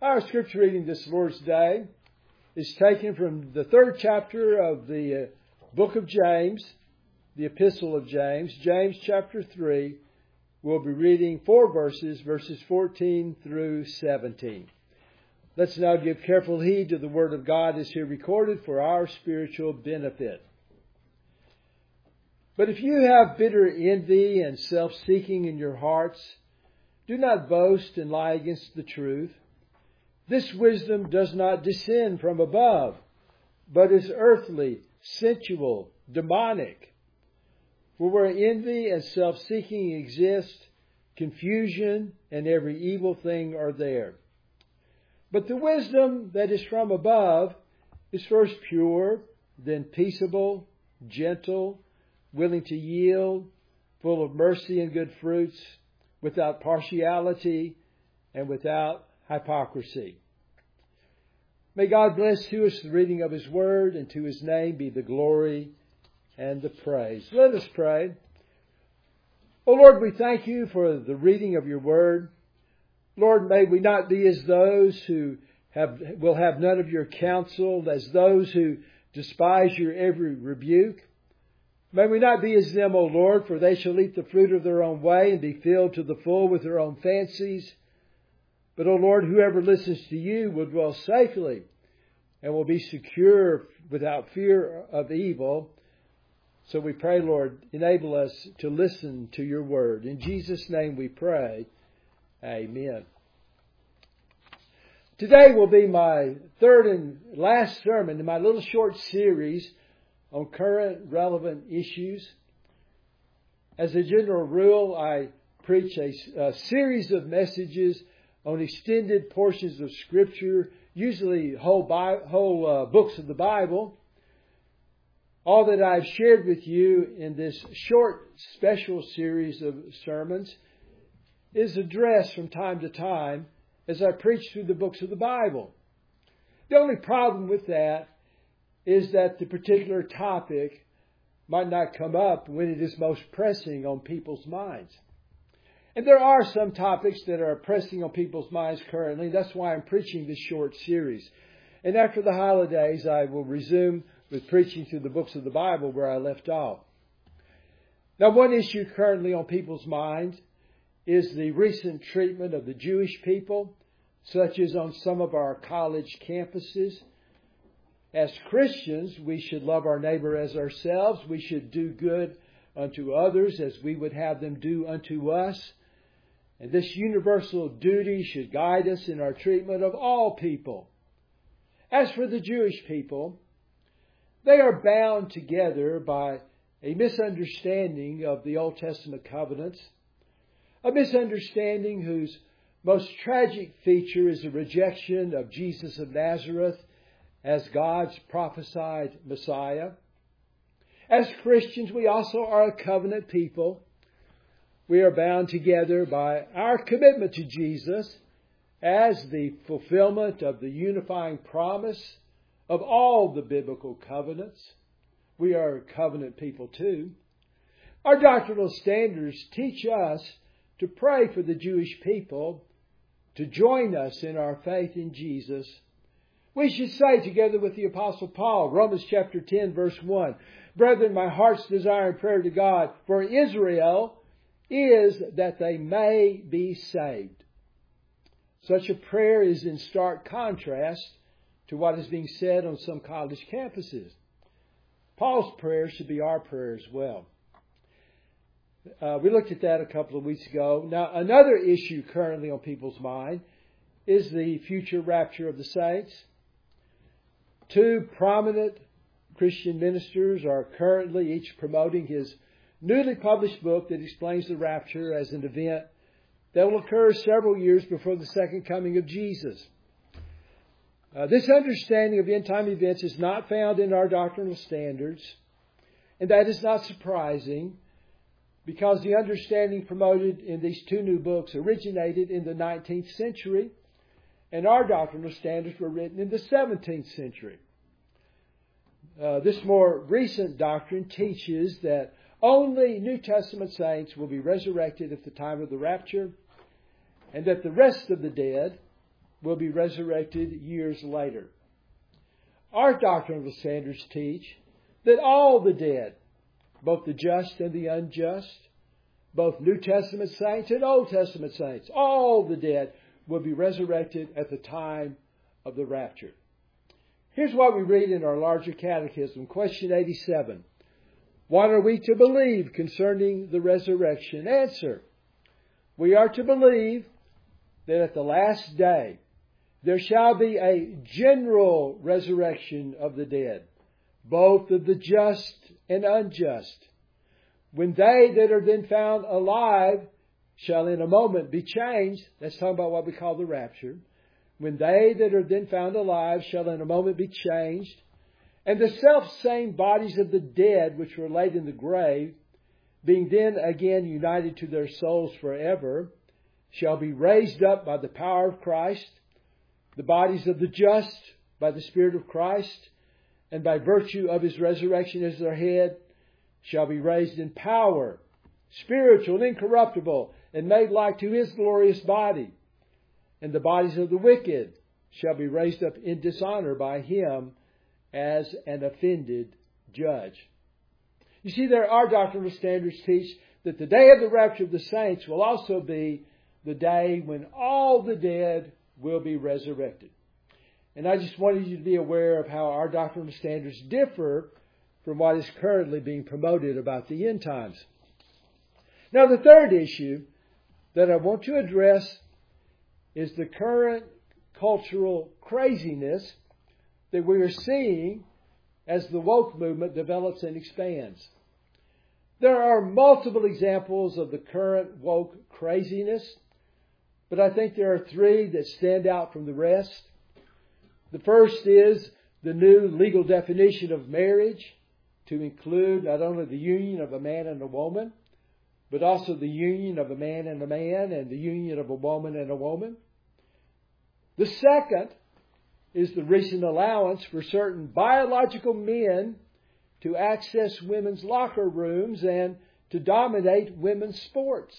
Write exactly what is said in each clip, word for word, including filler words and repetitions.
Our scripture reading this Lord's Day is taken from the third chapter of the book of James, the epistle of James, James chapter three. We'll be reading four verses, verses fourteen through seventeen. Let's now give careful heed to the word of God as here recorded for our spiritual benefit. But if you have bitter envy and self-seeking in your hearts, do not boast and lie against the truth. This wisdom does not descend from above, but is earthly, sensual, demonic. For where envy and self-seeking exist, confusion and every evil thing are there. But the wisdom that is from above is first pure, then peaceable, gentle, willing to yield, full of mercy and good fruits, without partiality and without hypocrisy. May God bless to us the reading of His Word, and to His name be the glory and the praise. Let us pray. O Lord, we thank You for the reading of Your Word. Lord, may we not be as those who have will have none of Your counsel, as those who despise Your every rebuke. May we not be as them, O Lord, for they shall eat the fruit of their own way and be filled to the full with their own fancies. But, O Lord, whoever listens to You will dwell safely and will be secure without fear of evil. So we pray, Lord, enable us to listen to Your word. In Jesus' name we pray. Amen. Today will be my third and last sermon in my little short series on current relevant issues. As a general rule, I preach a, a series of messages on extended portions of Scripture, usually whole, Bi- whole uh, books of the Bible. All that I've shared with you in this short special series of sermons is addressed from time to time as I preach through the books of the Bible. The only problem with that is that the particular topic might not come up when it is most pressing on people's minds. And there are some topics that are pressing on people's minds currently. That's why I'm preaching this short series. And after the holidays, I will resume with preaching through the books of the Bible where I left off. Now, one issue currently on people's minds is the recent treatment of the Jewish people, such as on some of our college campuses. As Christians, we should love our neighbor as ourselves. We should do good unto others as we would have them do unto us. And this universal duty should guide us in our treatment of all people. As for the Jewish people, they are bound together by a misunderstanding of the Old Testament covenants, a misunderstanding whose most tragic feature is the rejection of Jesus of Nazareth as God's prophesied Messiah. As Christians, we also are a covenant people. We are bound together by our commitment to Jesus as the fulfillment of the unifying promise of all the biblical covenants. We are a covenant people too. Our doctrinal standards teach us to pray for the Jewish people to join us in our faith in Jesus. We should say together with the Apostle Paul, Romans chapter ten, verse one, Brethren, my heart's desire and prayer to God for Israel is that they may be saved. Such a prayer is in stark contrast to what is being said on some college campuses. Paul's prayer should be our prayer as well. Uh, we looked at that a couple of weeks ago. Now, another issue currently on people's mind is the future rapture of the saints. Two prominent Christian ministers are currently each promoting his newly published book that explains the rapture as an event that will occur several years before the second coming of Jesus. Uh, this understanding of end-time events is not found in our doctrinal standards, and that is not surprising because the understanding promoted in these two new books originated in the nineteenth century, and our doctrinal standards were written in the seventeenth century. Uh, this more recent doctrine teaches that only New Testament saints will be resurrected at the time of the rapture, and that the rest of the dead will be resurrected years later. Our doctrinal standards teach that all the dead, both the just and the unjust, both New Testament saints and Old Testament saints, all the dead will be resurrected at the time of the rapture. Here's what we read in our larger catechism, question eighty-seven. What are we to believe concerning the resurrection? Answer. We are to believe that at the last day there shall be a general resurrection of the dead, both of the just and unjust, when they that are then found alive shall in a moment be changed. That's talking about what we call the rapture. When they that are then found alive shall in a moment be changed, and the self-same bodies of the dead which were laid in the grave, being then again united to their souls forever, shall be raised up by the power of Christ, the bodies of the just by the Spirit of Christ, and by virtue of His resurrection as their head, shall be raised in power, spiritual and incorruptible, and made like to His glorious body. And the bodies of the wicked shall be raised up in dishonor by Him as an offended judge. You see, there are doctrinal standards teach that the day of the rapture of the saints will also be the day when all the dead will be resurrected. And I just wanted you to be aware of how our doctrinal standards differ from what is currently being promoted about the end times. Now, the third issue that I want to address is the current cultural craziness that we are seeing as the woke movement develops and expands. There are multiple examples of the current woke craziness, but I think there are three that stand out from the rest. The first is the new legal definition of marriage to include not only the union of a man and a woman, but also the union of a man and a man and the union of a woman and a woman. The second is the recent allowance for certain biological men to access women's locker rooms and to dominate women's sports.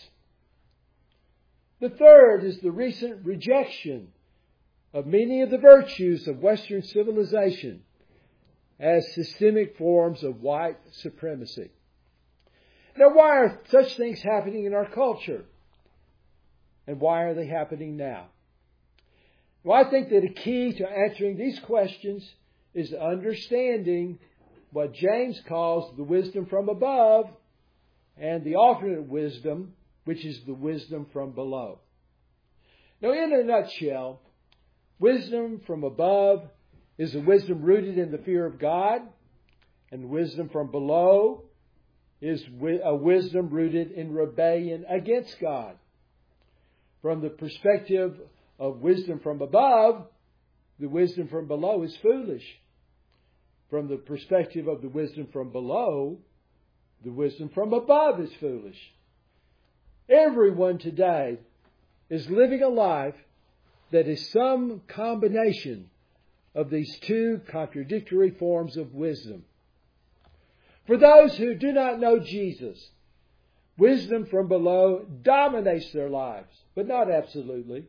The third is the recent rejection of many of the virtues of Western civilization as systemic forms of white supremacy. Now, why are such things happening in our culture? And why are they happening now? Well, I think that a key to answering these questions is understanding what James calls the wisdom from above and the alternate wisdom, which is the wisdom from below. Now, in a nutshell, wisdom from above is a wisdom rooted in the fear of God, and wisdom from below is a wisdom rooted in rebellion against God. From the perspective of wisdom from above, the wisdom from below is foolish. From the perspective of the wisdom from below, the wisdom from above is foolish. Everyone today is living a life that is some combination of these two contradictory forms of wisdom. For those who do not know Jesus, wisdom from below dominates their lives, but not absolutely.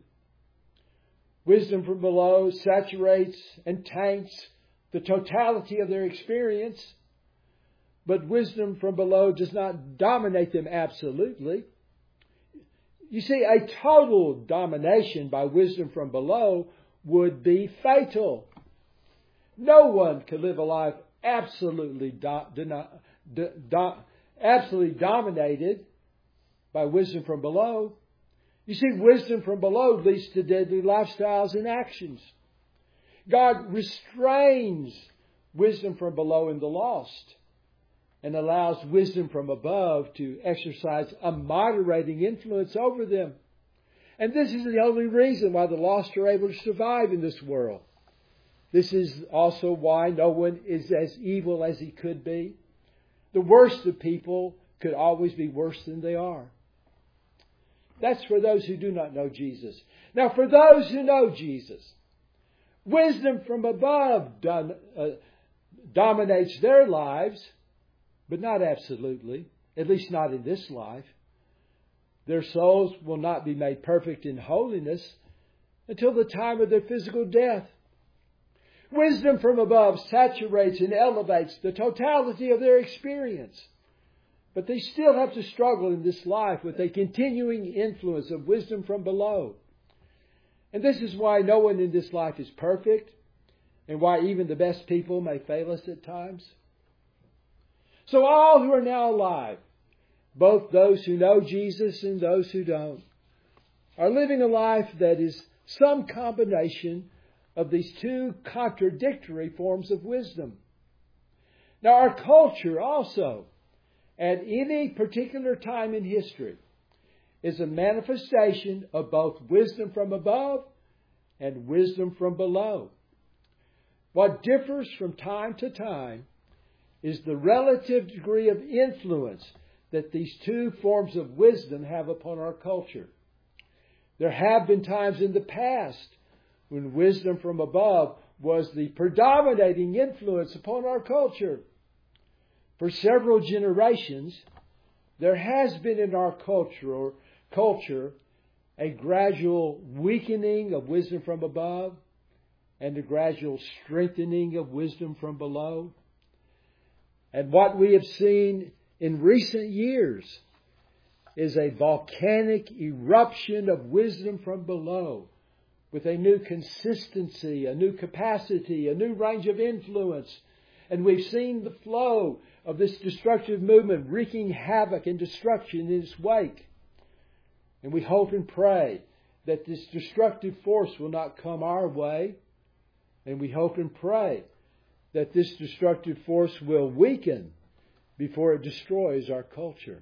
Wisdom from below saturates and taints the totality of their experience, but wisdom from below does not dominate them absolutely. You see, a total domination by wisdom from below would be fatal. No one can live a life absolutely, do, do, do, do, absolutely dominated by wisdom from below. You see, wisdom from below leads to deadly lifestyles and actions. God restrains wisdom from below in the lost and allows wisdom from above to exercise a moderating influence over them. And this is the only reason why the lost are able to survive in this world. This is also why no one is as evil as he could be. The worst of people could always be worse than they are. That's for those who do not know Jesus. Now, for those who know Jesus, wisdom from above done, uh, dominates their lives, but not absolutely, at least not in this life. Their souls will not be made perfect in holiness, until the time of their physical death. Wisdom from above saturates and elevates the totality of their experience. But they still have to struggle in this life with a continuing influence of wisdom from below. And this is why no one in this life is perfect, and why even the best people may fail us at times. So all who are now alive, both those who know Jesus and those who don't, are living a life that is some combination of these two contradictory forms of wisdom. Now, our culture also, at any particular time in history, is a manifestation of both wisdom from above and wisdom from below. What differs from time to time is the relative degree of influence that these two forms of wisdom have upon our culture. There have been times in the past when wisdom from above was the predominating influence upon our culture. For several generations, there has been in our culture, or culture a gradual weakening of wisdom from above and a gradual strengthening of wisdom from below. And what we have seen in recent years is a volcanic eruption of wisdom from below, with a new consistency, a new capacity, a new range of influence. And we've seen the flow of this destructive movement wreaking havoc and destruction in its wake. And we hope and pray that this destructive force will not come our way. And we hope and pray that this destructive force will weaken before it destroys our culture.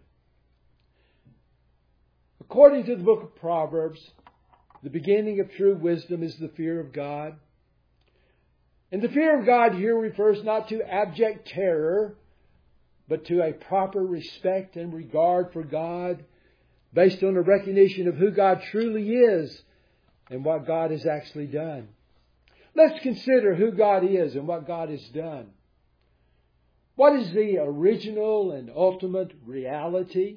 According to the book of Proverbs, the beginning of true wisdom is the fear of God. And the fear of God here refers not to abject terror, but to a proper respect and regard for God, based on a recognition of who God truly is and what God has actually done. Let's consider who God is and what God has done. What is the original and ultimate reality?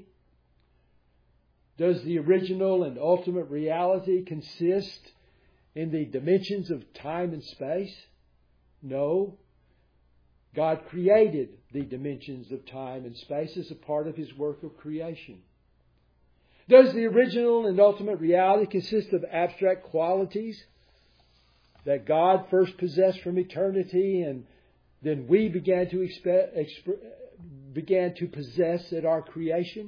Does the original and ultimate reality consist in the dimensions of time and space? No. God created the dimensions of time and space as a part of His work of creation. Does the original and ultimate reality consist of abstract qualities that God first possessed from eternity and then we began to expect, exp- began to possess at our creation?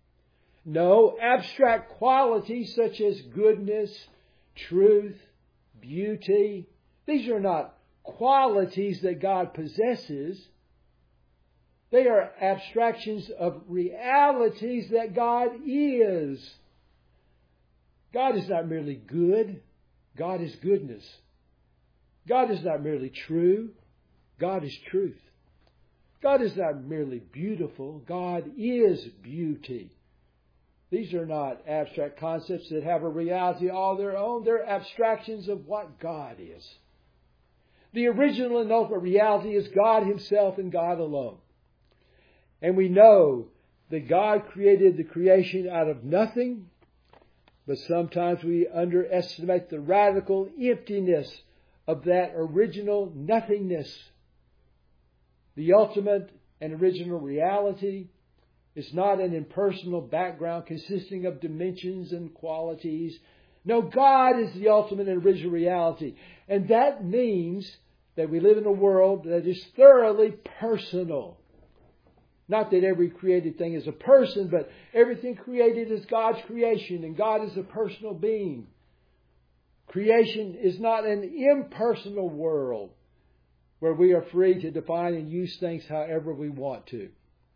No, abstract qualities such as goodness, truth, beauty, these are not qualities that God possesses. They are abstractions of realities that God is. God is not merely good. God is goodness. God is not merely true. God is truth. God is not merely beautiful. God is beauty. These are not abstract concepts that have a reality all their own. They're abstractions of what God is. The original and ultimate reality is God Himself and God alone. And we know that God created the creation out of nothing, but sometimes we underestimate the radical emptiness of that original nothingness. The ultimate and original reality is not an impersonal background consisting of dimensions and qualities. No, God is the ultimate and original reality. And that means that we live in a world that is thoroughly personal. Not that every created thing is a person, but everything created is God's creation, and God is a personal being. Creation is not an impersonal world where we are free to define and use things however we want to.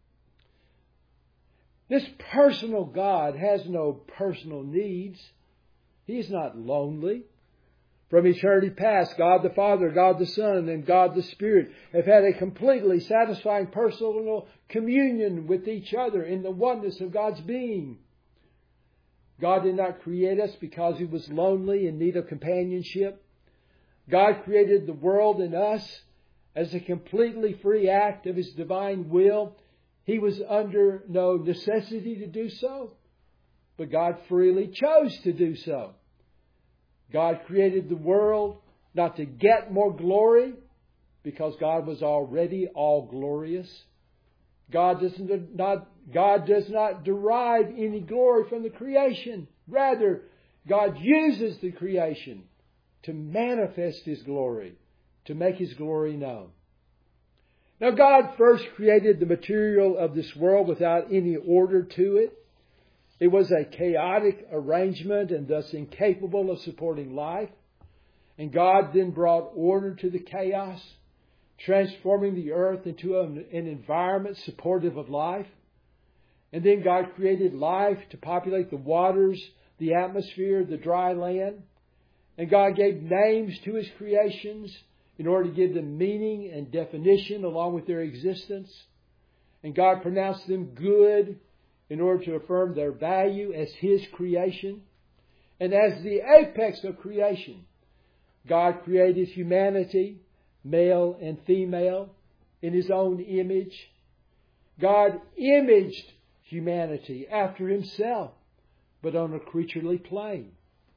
This personal God has no personal needs. He is not lonely. From eternity past, God the Father, God the Son, and God the Spirit have had a completely satisfying personal communion with each other in the oneness of God's being. God did not create us because He was lonely in need of companionship. God created the world and us as a completely free act of His divine will. He was under no necessity to do so, but God freely chose to do so. God created the world not to get more glory, because God was already all glorious. God does not, God does not derive any glory from the creation. Rather, God uses the creation to manifest His glory, to make His glory known. Now, God first created the material of this world without any order to it. It was a chaotic arrangement and thus incapable of supporting life. And God then brought order to the chaos, transforming the earth into an, an environment supportive of life. And then God created life to populate the waters, the atmosphere, the dry land. And God gave names to His creations in order to give them meaning and definition along with their existence. And God pronounced them good in order to affirm their value as His creation. And as the apex of creation, God created humanity, male and female, in His own image. God imaged humanity after Himself, but on a creaturely plane.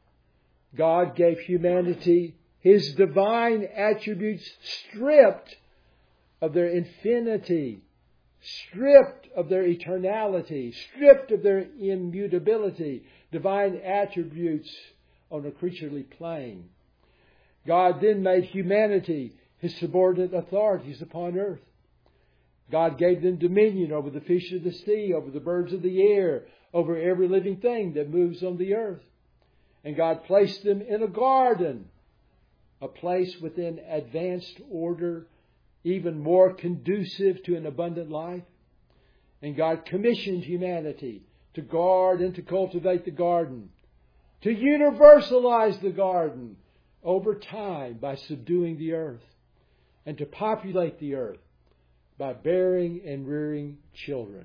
God gave humanity His divine attributes stripped of their infinity, stripped of their eternality, stripped of their immutability, divine attributes on a creaturely plane. God then made humanity His subordinate authorities upon earth. God gave them dominion over the fish of the sea, over the birds of the air, over every living thing that moves on the earth. And God placed them in a garden, a place within advanced order, even more conducive to an abundant life. And God commissioned humanity to guard and to cultivate the garden, to universalize the garden over time by subduing the earth, and to populate the earth by bearing and rearing children.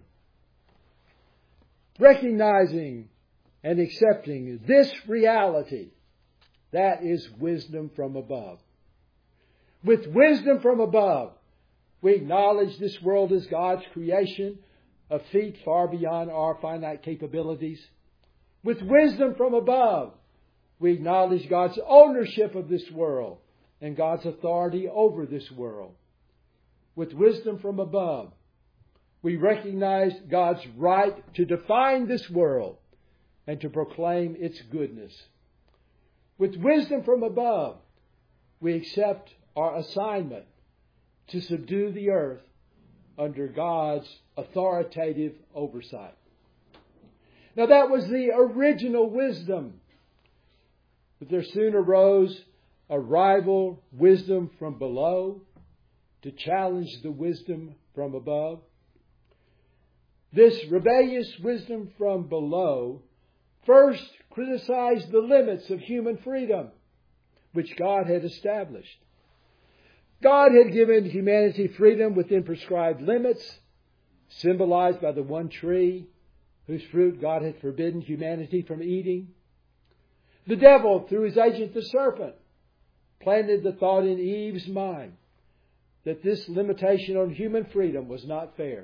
Recognizing and accepting this reality, that is wisdom from above. With wisdom from above, we acknowledge this world as God's creation, a feat far beyond our finite capabilities. With wisdom from above, we acknowledge God's ownership of this world and God's authority over this world. With wisdom from above, we recognize God's right to define this world and to proclaim its goodness. With wisdom from above, we accept our assignment to subdue the earth under God's authoritative oversight. Now that was the original wisdom. But there soon arose a rival wisdom from below to challenge the wisdom from above. This rebellious wisdom from below first criticized the limits of human freedom, which God had established. God had given humanity freedom within prescribed limits, symbolized by the one tree whose fruit God had forbidden humanity from eating. The devil, through his agent the serpent, planted the thought in Eve's mind that this limitation on human freedom was not fair.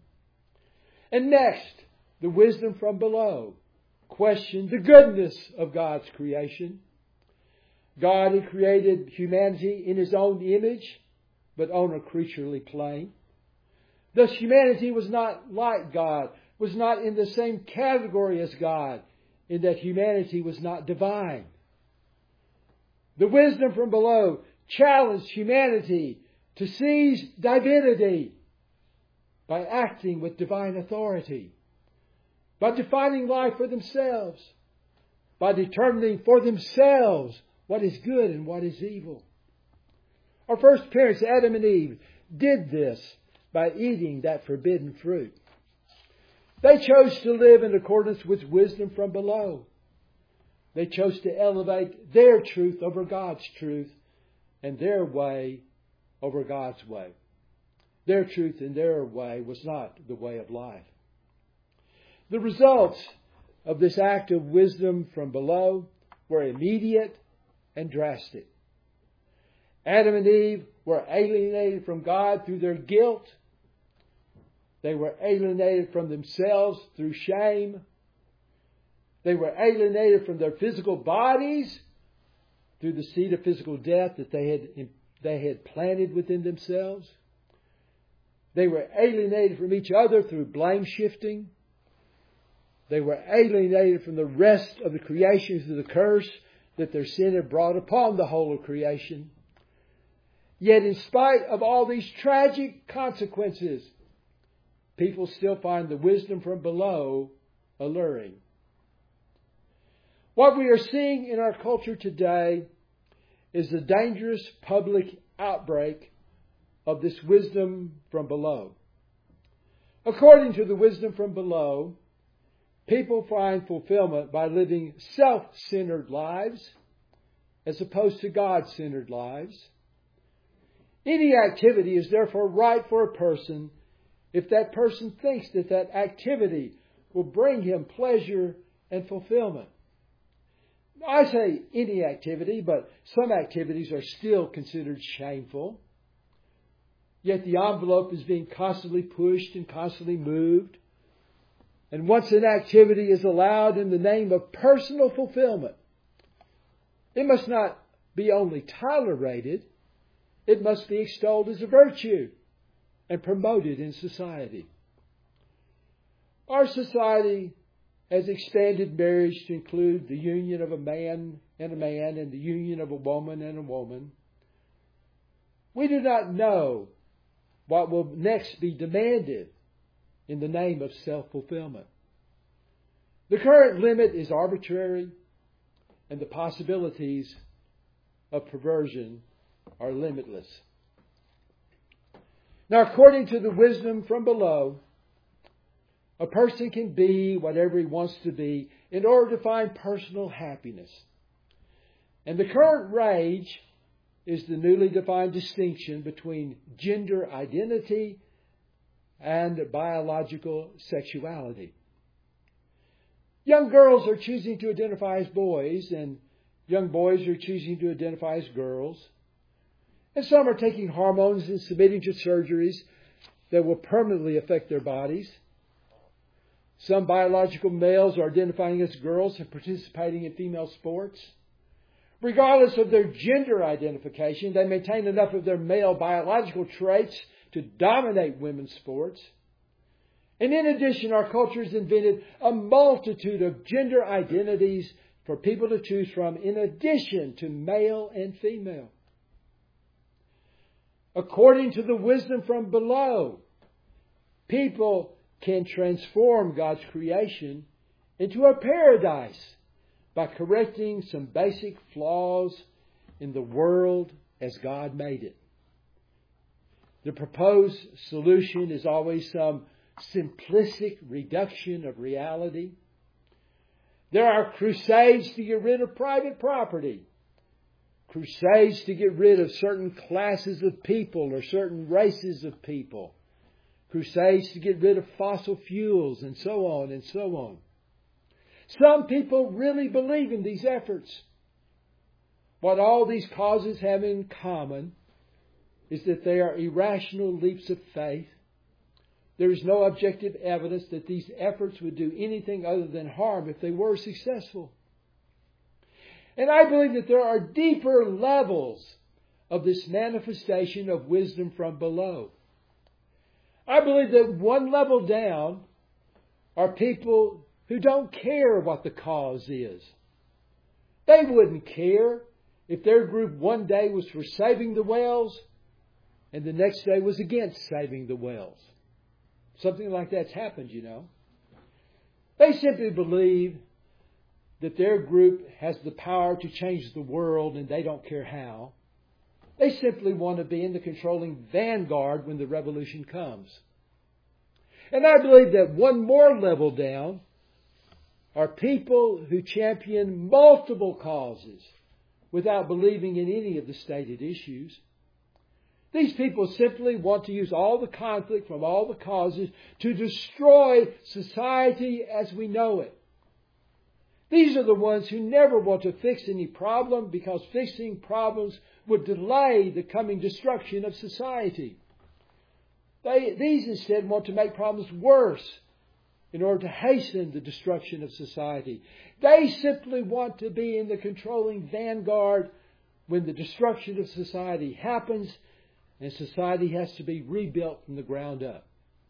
And next, the wisdom from below questioned the goodness of God's creation. God had created humanity in His own image, but on a creaturely plane. Thus, humanity was not like God, was not in the same category as God, in that humanity was not divine. The wisdom from below challenged humanity to seize divinity by acting with divine authority, by defining life for themselves, by determining for themselves what is good and what is evil. Our first parents, Adam and Eve, did this by eating that forbidden fruit. They chose to live in accordance with wisdom from below. They chose to elevate their truth over God's truth and their way over God's way. Their truth and their way was not the way of life. The results of this act of wisdom from below were immediate and drastic. Adam and Eve were alienated from God through their guilt. They were alienated from themselves through shame. They were alienated from their physical bodies through the seed of physical death that they had, they had planted within themselves. They were alienated from each other through blame shifting. They were alienated from the rest of the creation through the curse that their sin had brought upon the whole of creation. Yet in spite of all these tragic consequences, people still find the wisdom from below alluring. What we are seeing in our culture today is the dangerous public outbreak of this wisdom from below. According to the wisdom from below, people find fulfillment by living self-centered lives as opposed to God-centered lives. Any activity is therefore right for a person if that person thinks that that activity will bring him pleasure and fulfillment. I say any activity, but some activities are still considered shameful. Yet the envelope is being constantly pushed and constantly moved. And once an activity is allowed in the name of personal fulfillment, it must not be only tolerated, it must be extolled as a virtue and promoted in society. Our society has expanded marriage to include the union of a man and a man and the union of a woman and a woman. We do not know what will next be demanded in the name of self-fulfillment. The current limit is arbitrary, and the possibilities of perversion are limitless. Now, according to the wisdom from below, a person can be whatever he wants to be in order to find personal happiness. And the current rage is the newly defined distinction between gender identity and biological sexuality. Young girls are choosing to identify as boys, and young boys are choosing to identify as girls. And some are taking hormones and submitting to surgeries that will permanently affect their bodies. Some biological males are identifying as girls and participating in female sports. Regardless of their gender identification, they maintain enough of their male biological traits to dominate women's sports. And in addition, our culture has invented a multitude of gender identities for people to choose from, in addition to male and female. According to the wisdom from below, people can transform God's creation into a paradise by correcting some basic flaws in the world as God made it. The proposed solution is always some simplistic reduction of reality. There are crusades to get rid of private property, crusades to get rid of certain classes of people or certain races of people, crusades to get rid of fossil fuels, and so on and so on. Some people really believe in these efforts. What all these causes have in common is that they are irrational leaps of faith. There is no objective evidence that these efforts would do anything other than harm if they were successful. And I believe that there are deeper levels of this manifestation of wisdom from below. I believe that one level down are people who don't care what the cause is. They wouldn't care if their group one day was for saving the whales and the next day was against saving the whales. Something like that's happened, you know. They simply believe that their group has the power to change the world and they don't care how. They simply want to be in the controlling vanguard when the revolution comes. And I believe that one more level down are people who champion multiple causes without believing in any of the stated issues. These people simply want to use all the conflict from all the causes to destroy society as we know it. These are the ones who never want to fix any problem because fixing problems would delay the coming destruction of society. They, these instead want to make problems worse in order to hasten the destruction of society. They simply want to be in the controlling vanguard when the destruction of society happens and society has to be rebuilt from the ground up.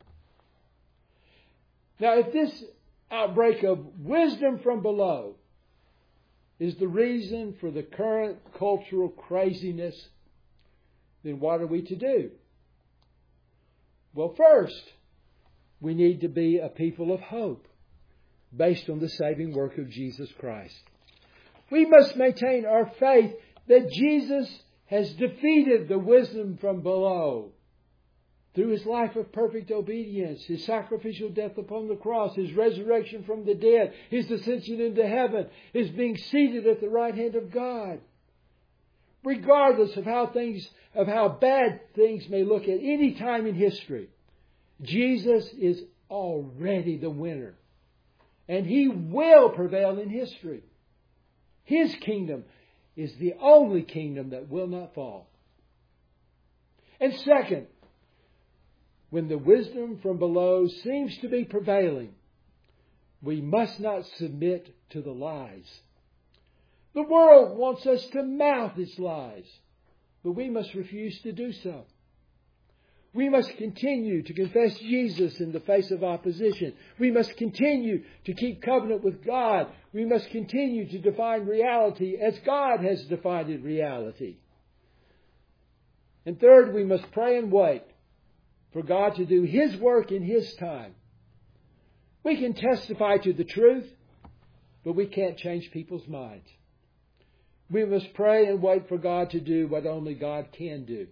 Now, if this outbreak of wisdom from below is the reason for the current cultural craziness, then what are we to do? Well, first, we need to be a people of hope based on the saving work of Jesus Christ. We must maintain our faith that Jesus has defeated the wisdom from below through His life of perfect obedience, His sacrificial death upon the cross, His resurrection from the dead, His ascension into heaven, His being seated at the right hand of God. Regardless of how things, of how bad things may look at any time in history, Jesus is already the winner. And He will prevail in history. His kingdom is the only kingdom that will not fall. And second, when the wisdom from below seems to be prevailing, we must not submit to the lies. The world wants us to mouth its lies, but we must refuse to do so. We must continue to confess Jesus in the face of opposition. We must continue to keep covenant with God. We must continue to define reality as God has defined reality. And third, we must pray and wait for God to do His work in His time. We can testify to the truth, but we can't change people's minds. We must pray and wait for God to do what only God can do.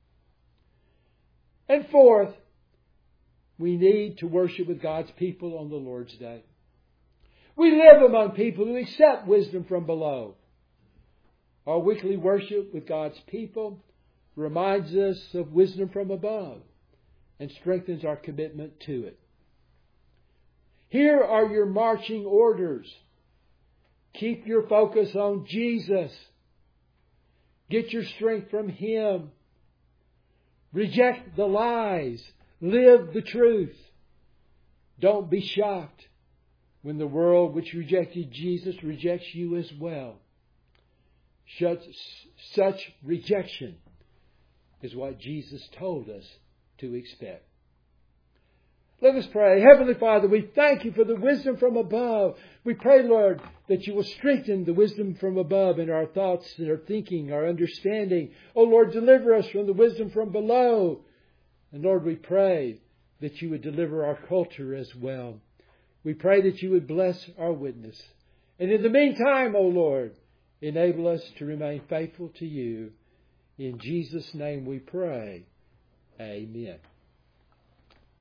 And fourth, we need to worship with God's people on the Lord's Day. We live among people who accept wisdom from below. Our weekly worship with God's people reminds us of wisdom from above and strengthens our commitment to it. Here are your marching orders. Keep your focus on Jesus. Get your strength from Him. Reject the lies. Live the truth. Don't be shocked when the world which rejected Jesus rejects you as well. Such, such rejection is what Jesus told us to expect. Let us pray. Heavenly Father, we thank You for the wisdom from above. We pray, Lord, that You will strengthen the wisdom from above in our thoughts and our thinking, our understanding. Oh, Lord, deliver us from the wisdom from below. And Lord, we pray that You would deliver our culture as well. We pray that You would bless our witness. And in the meantime, oh Lord, enable us to remain faithful to You. In Jesus' name we pray. Amen.